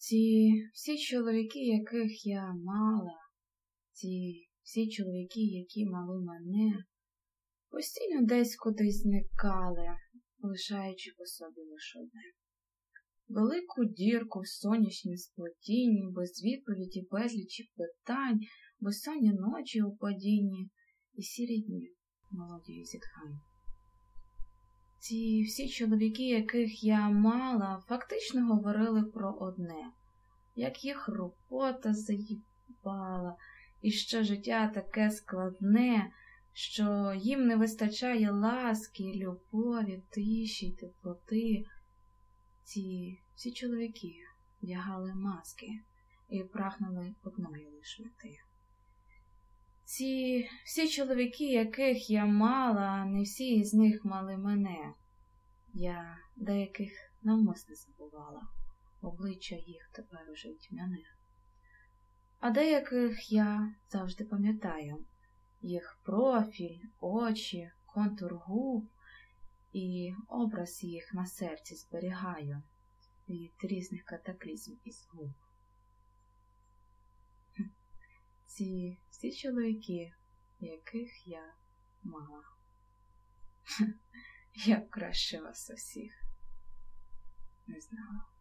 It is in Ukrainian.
Ці всі чоловіки, яких я мала, ці всі чоловіки, які мали мене, постійно десь кудись зникали, лишаючи по собі лише одне. Велику дірку в сонячнім сплетінні, без відповіді, безлічі питань, безсонні ночі у падінні і сірі дні мелодії зітхань. Ці всі чоловіки, яких я мала, фактично говорили про одне, як їх робота заїбала, і що життя таке складне, що їм не вистачає ласки, любові, тиші, теплоти. Ці всі чоловіки вдягали маски і прагнули одної лиш мети. Ці всі чоловіки, яких я мала, не всі із них мали мене. Я деяких навмисно забувала, обличчя їх тепер уже тьмяне. А деяких я завжди пам'ятаю, їх профіль, очі, контур губ, і образ їх на серці зберігаю від різних катаклізмів і згуб. Ці всі чоловіки, яких я мала. Я б краще вас усіх не знала.